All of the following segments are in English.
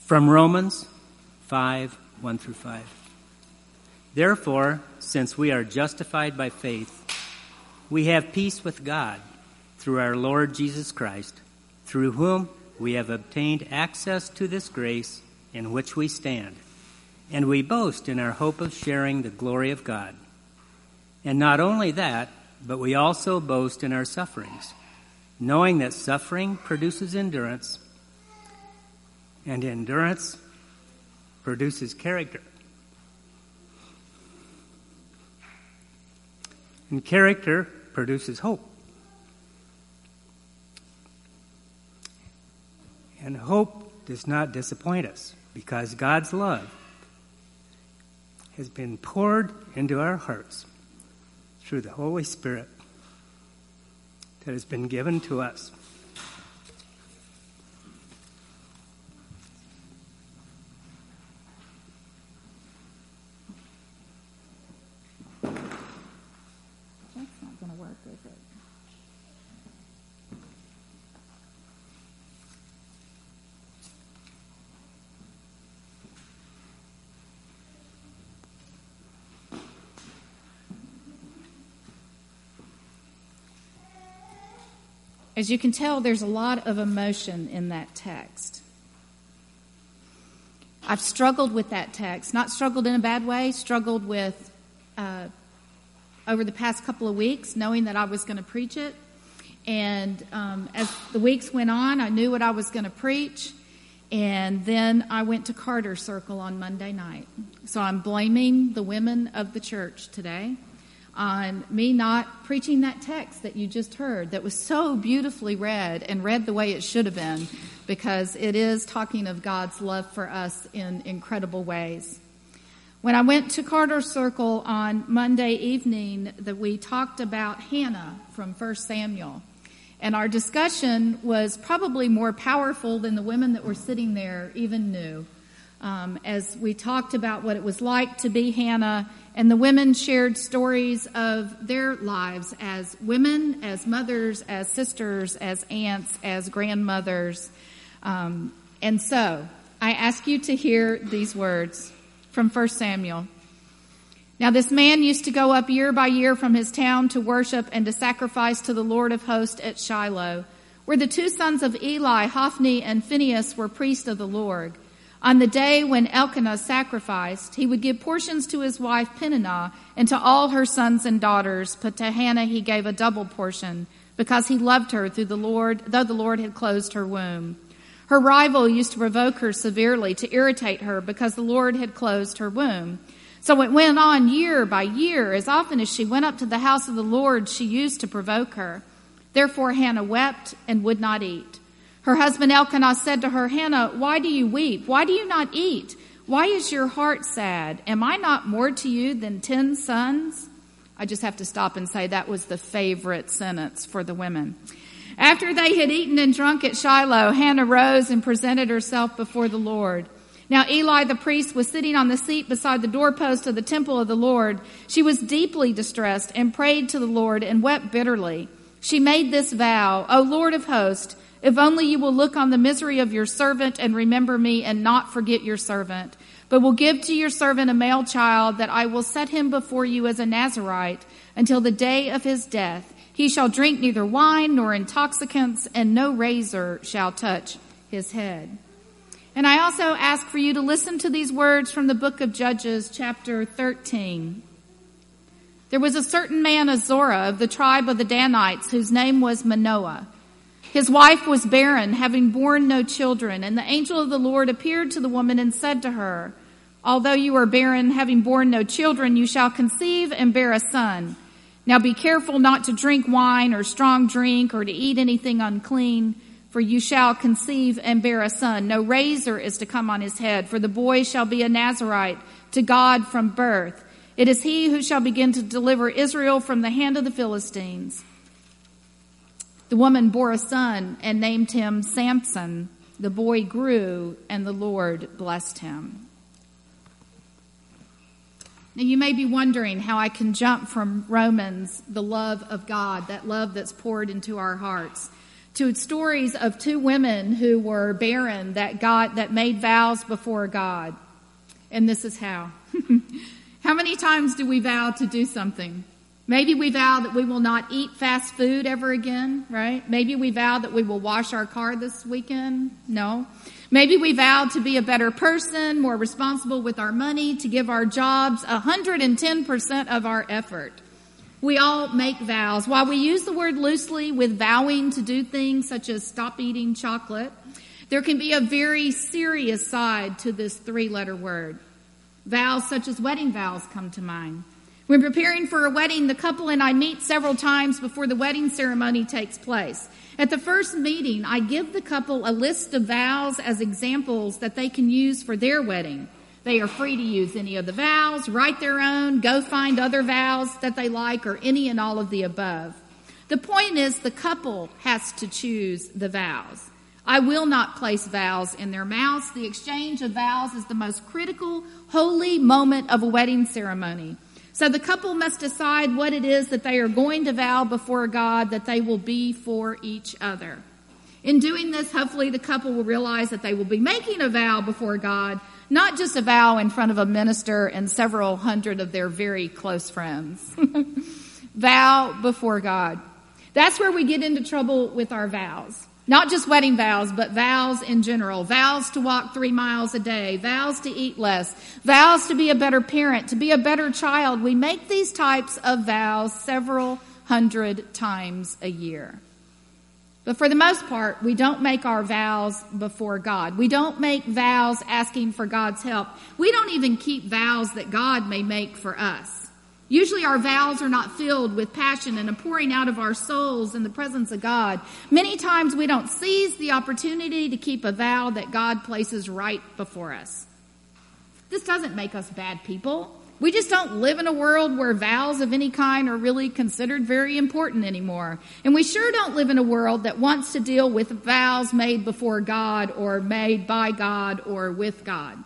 From Romans 5, 1 through 5. Therefore, since we are justified by faith, we have peace with God through our Lord Jesus Christ, through whom we have obtained access to this grace in which we stand, and we boast in our hope of sharing the glory of God. And not only that, but we also boast in our sufferings, knowing that suffering produces endurance, and endurance produces character. And character produces hope. And hope does not disappoint us, because God's love has been poured into our hearts through the Holy Spirit that has been given to us. As you can tell, there's a lot of emotion in that text. I've struggled with that text, not struggled in a bad way, struggled with over the past couple of weeks, knowing that I was going to preach it. And as the weeks went on, I knew what I was going to preach. And then I went to Carter Circle on Monday night. So I'm blaming the women of the church today on me not preaching that text that you just heard that was so beautifully read and read the way it should have been, because it is talking of God's love for us in incredible ways. When I went to Carter Circle on Monday evening, we talked about Hannah from 1 Samuel. And our discussion was probably more powerful than the women that were sitting there even knew. As we talked about what it was like to be Hannah, and the women shared stories of their lives as women, as mothers, as sisters, as aunts, as grandmothers. And so I ask you to hear these words from 1 Samuel. Now this man used to go up year by year from his town to worship and to sacrifice to the Lord of hosts at Shiloh, where the two sons of Eli, Hophni and Phinehas, were priests of the Lord. On the day when Elkanah sacrificed, he would give portions to his wife Peninnah and to all her sons and daughters, but to Hannah he gave a double portion, because he loved her through the Lord, though the Lord had closed her womb. Her rival used to provoke her severely to irritate her, because the Lord had closed her womb. So it went on year by year. As often as she went up to the house of the Lord, she used to provoke her. Therefore Hannah wept and would not eat. Her husband Elkanah said to her, Hannah, why do you weep? Why do you not eat? Why is your heart sad? Am I not more to you than 10 sons? I just have to stop and say that was the favorite sentence for the women. After they had eaten and drunk at Shiloh, Hannah rose and presented herself before the Lord. Now Eli the priest was sitting on the seat beside the doorpost of the temple of the Lord. She was deeply distressed and prayed to the Lord and wept bitterly. She made this vow, O Lord of hosts, if only you will look on the misery of your servant and remember me and not forget your servant, but will give to your servant a male child, that I will set him before you as a Nazirite until the day of his death. He shall drink neither wine nor intoxicants, and no razor shall touch his head. And I also ask for you to listen to these words from the book of Judges, chapter 13. There was a certain man, Azorah, of the tribe of the Danites, whose name was Manoah. His wife was barren, having borne no children, and the angel of the Lord appeared to the woman and said to her, although you are barren, having borne no children, you shall conceive and bear a son. Now be careful not to drink wine or strong drink or to eat anything unclean, for you shall conceive and bear a son. No razor is to come on his head, for the boy shall be a Nazirite to God from birth. It is he who shall begin to deliver Israel from the hand of the Philistines. The woman bore a son and named him Samson. The boy grew, and the Lord blessed him. Now you may be wondering how I can jump from Romans, the love of God, that love that's poured into our hearts, to stories of two women who were barren that made vows before God. And this is how. How many times do we vow to do something? Maybe we vow that we will not eat fast food ever again, right? Maybe we vow that we will wash our car this weekend. No. Maybe we vow to be a better person, more responsible with our money, to give our jobs 110% of our effort. We all make vows. While we use the word loosely with vowing to do things such as stop eating chocolate, there can be a very serious side to this three-letter word. Vows such as wedding vows come to mind. When preparing for a wedding, the couple and I meet several times before the wedding ceremony takes place. At the first meeting, I give the couple a list of vows as examples that they can use for their wedding. They are free to use any of the vows, write their own, go find other vows that they like, or any and all of the above. The point is the couple has to choose the vows. I will not place vows in their mouths. The exchange of vows is the most critical, holy moment of a wedding ceremony. So the couple must decide what it is that they are going to vow before God that they will be for each other. In doing this, hopefully the couple will realize that they will be making a vow before God, not just a vow in front of a minister and several hundred of their very close friends. Vow before God. That's where we get into trouble with our vows. Not just wedding vows, but vows in general. Vows to walk 3 miles a day. Vows to eat less. Vows to be a better parent, to be a better child. We make these types of vows several hundred times a year. But for the most part, we don't make our vows before God. We don't make vows asking for God's help. We don't even keep vows that God may make for us. Usually our vows are not filled with passion and a pouring out of our souls in the presence of God. Many times we don't seize the opportunity to keep a vow that God places right before us. This doesn't make us bad people. We just don't live in a world where vows of any kind are really considered very important anymore. And we sure don't live in a world that wants to deal with vows made before God or made by God or with God.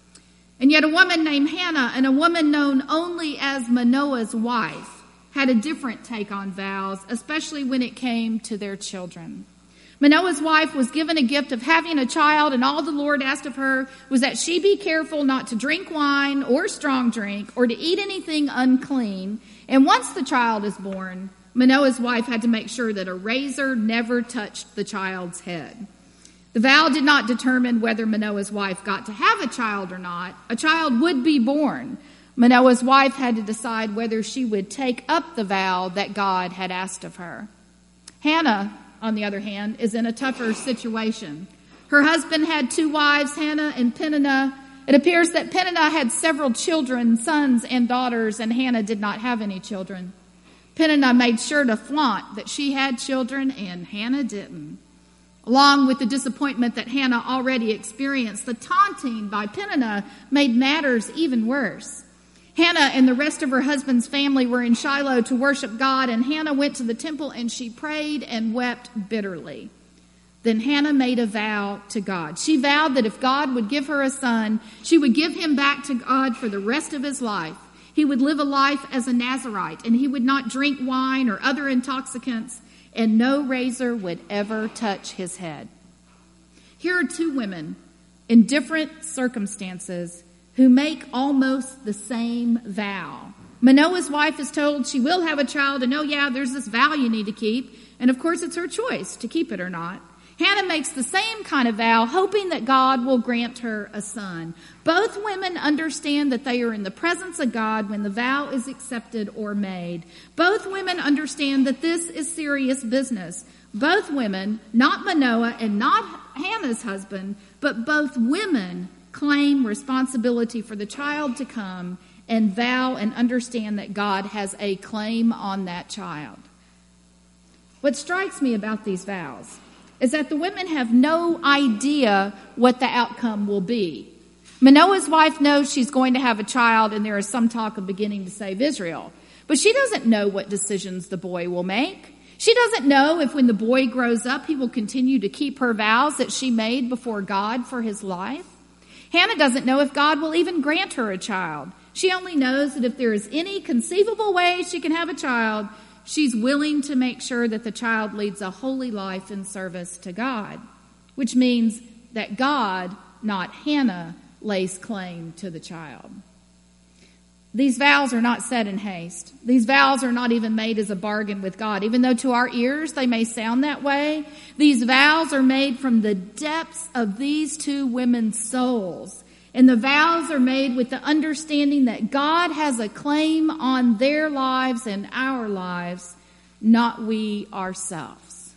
And yet a woman named Hannah and a woman known only as Manoah's wife had a different take on vows, especially when it came to their children. Manoah's wife was given a gift of having a child, and all the Lord asked of her was that she be careful not to drink wine or strong drink or to eat anything unclean. And once the child is born, Manoah's wife had to make sure that a razor never touched the child's head. The vow did not determine whether Manoah's wife got to have a child or not. A child would be born. Manoah's wife had to decide whether she would take up the vow that God had asked of her. Hannah, on the other hand, is in a tougher situation. Her husband had 2 wives, Hannah and Peninnah. It appears that Peninnah had several children, sons and daughters, and Hannah did not have any children. Peninnah made sure to flaunt that she had children and Hannah didn't. Along with the disappointment that Hannah already experienced, the taunting by Peninnah made matters even worse. Hannah and the rest of her husband's family were in Shiloh to worship God, and Hannah went to the temple and she prayed and wept bitterly. Then Hannah made a vow to God. She vowed that if God would give her a son, she would give him back to God for the rest of his life. He would live a life as a Nazirite, and he would not drink wine or other intoxicants, and no razor would ever touch his head. Here are 2 women in different circumstances who make almost the same vow. Manoah's wife is told she will have a child, and there's this vow you need to keep, and of course it's her choice to keep it or not. Hannah makes the same kind of vow, hoping that God will grant her a son. Both women understand that they are in the presence of God when the vow is accepted or made. Both women understand that this is serious business. Both women, not Manoah and not Hannah's husband, but both women claim responsibility for the child to come and vow and understand that God has a claim on that child. What strikes me about these vows is that the women have no idea what the outcome will be. Manoah's wife knows she's going to have a child, and there is some talk of beginning to save Israel. But she doesn't know what decisions the boy will make. She doesn't know if when the boy grows up, he will continue to keep her vows that she made before God for his life. Hannah doesn't know if God will even grant her a child. She only knows that if there is any conceivable way she can have a child, she's willing to make sure that the child leads a holy life in service to God, which means that God, not Hannah, lays claim to the child. These vows are not said in haste. These vows are not even made as a bargain with God. Even though to our ears they may sound that way, these vows are made from the depths of these two women's souls. And the vows are made with the understanding that God has a claim on their lives and our lives, not we ourselves.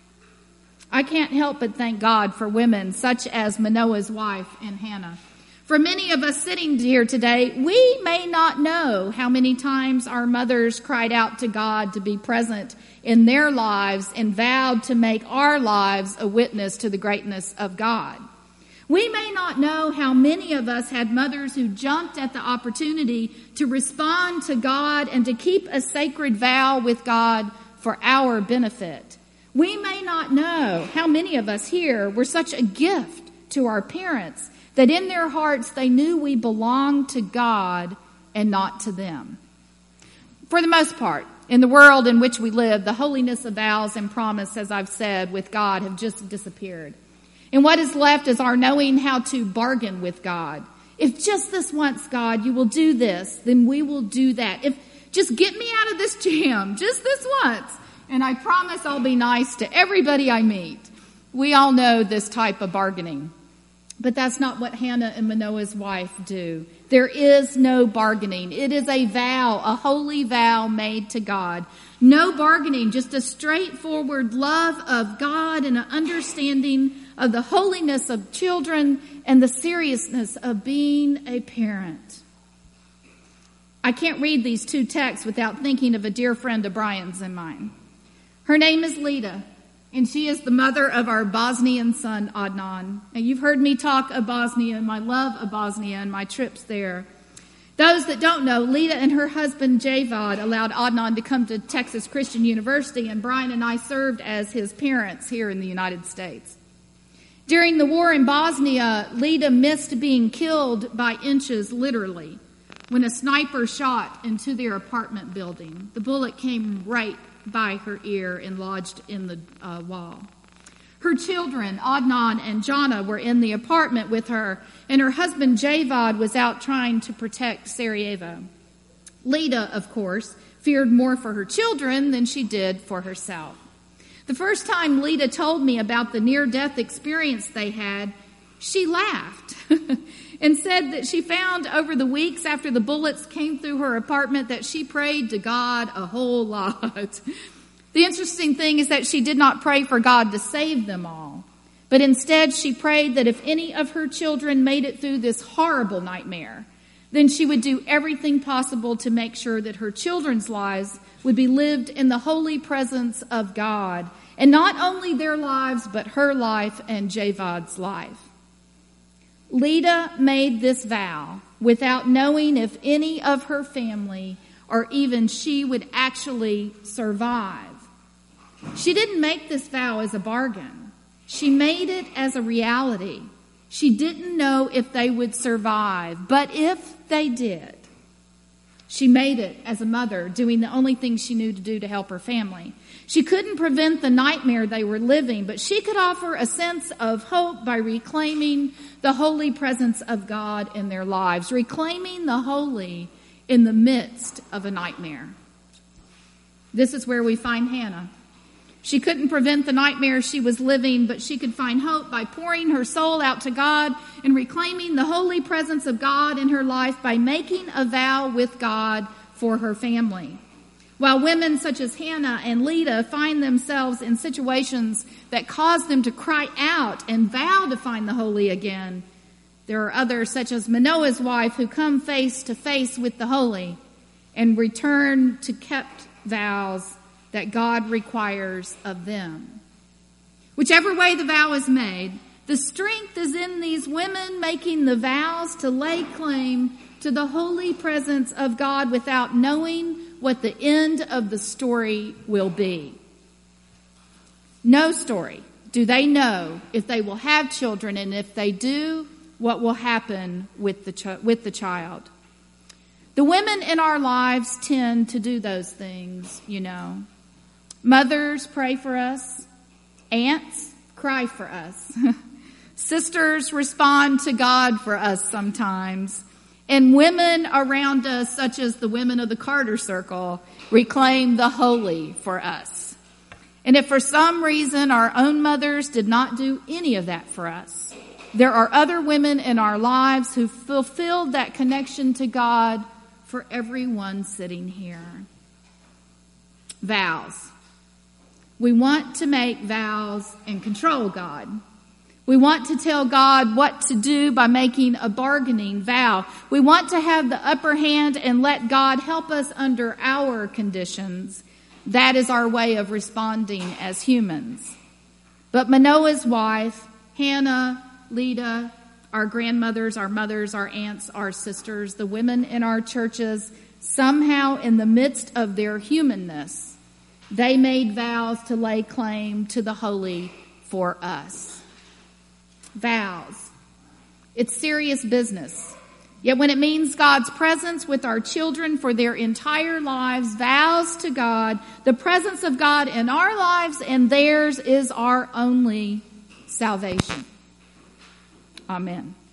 I can't help but thank God for women such as Manoah's wife and Hannah. For many of us sitting here today, we may not know how many times our mothers cried out to God to be present in their lives and vowed to make our lives a witness to the greatness of God. We may not know how many of us had mothers who jumped at the opportunity to respond to God and to keep a sacred vow with God for our benefit. We may not know how many of us here were such a gift to our parents that in their hearts they knew we belonged to God and not to them. For the most part, in the world in which we live, the holiness of vows and promise, as I've said, with God have just disappeared. And what is left is our knowing how to bargain with God. If just this once, God, you will do this, then we will do that. If just get me out of this jam, just this once, and I promise I'll be nice to everybody I meet. We all know this type of bargaining. But that's not what Hannah and Manoah's wife do. There is no bargaining. It is a vow, a holy vow made to God. No bargaining, just a straightforward love of God and an understanding of the holiness of children and the seriousness of being a parent. I can't read these two texts without thinking of a dear friend of Brian's and mine. Her name is Lita. And she is the mother of our Bosnian son, Adnan. And you've heard me talk of Bosnia and my love of Bosnia and my trips there. Those that don't know, Lita and her husband, Javad, allowed Adnan to come to Texas Christian University, and Brian and I served as his parents here in the United States. During the war in Bosnia, Lita missed being killed by inches, literally, when a sniper shot into their apartment building. The bullet came right by her ear and lodged in the wall. Her children, Adnan and Jana, were in the apartment with her, and her husband, Javad, was out trying to protect Sarajevo. Lita, of course, feared more for her children than she did for herself. The first time Lita told me about the near-death experience they had, she laughed and said that she found over the weeks after the bullets came through her apartment that she prayed to God a whole lot. The interesting thing is that she did not pray for God to save them all, but instead she prayed that if any of her children made it through this horrible nightmare, then she would do everything possible to make sure that her children's lives would be lived in the holy presence of God, and not only their lives, but her life and Javad's life. Lita made this vow without knowing if any of her family or even she would actually survive. She didn't make this vow as a bargain. She made it as a reality. She didn't know if they would survive, but if they did, she made it as a mother, doing the only thing she knew to do to help her family. She couldn't prevent the nightmare they were living, but she could offer a sense of hope by reclaiming the holy presence of God in their lives, reclaiming the holy in the midst of a nightmare. This is where we find Hannah. She couldn't prevent the nightmare she was living, but she could find hope by pouring her soul out to God and reclaiming the holy presence of God in her life by making a vow with God for her family. While women such as Hannah and Lita find themselves in situations that cause them to cry out and vow to find the holy again, there are others such as Manoah's wife who come face to face with the holy and return to kept vows that God requires of them. Whichever way the vow is made, the strength is in these women making the vows to lay claim to the holy presence of God without knowing what the end of the story will be. No story do they know if they will have children, and if they do, what will happen with the child. The women in our lives tend to do those things, you know. Mothers pray for us. Aunts cry for us. Sisters respond to God for us sometimes. And women around us, such as the women of the Carter Circle, reclaim the holy for us. And if for some reason our own mothers did not do any of that for us, there are other women in our lives who fulfilled that connection to God for everyone sitting here. Vows. We want to make vows and control God. We want to tell God what to do by making a bargaining vow. We want to have the upper hand and let God help us under our conditions. That is our way of responding as humans. But Manoah's wife, Hannah, Lida, our grandmothers, our mothers, our aunts, our sisters, the women in our churches, somehow in the midst of their humanness, they made vows to lay claim to the holy for us. Vows. It's serious business. Yet when it means God's presence with our children for their entire lives, vows to God, the presence of God in our lives and theirs is our only salvation. Amen.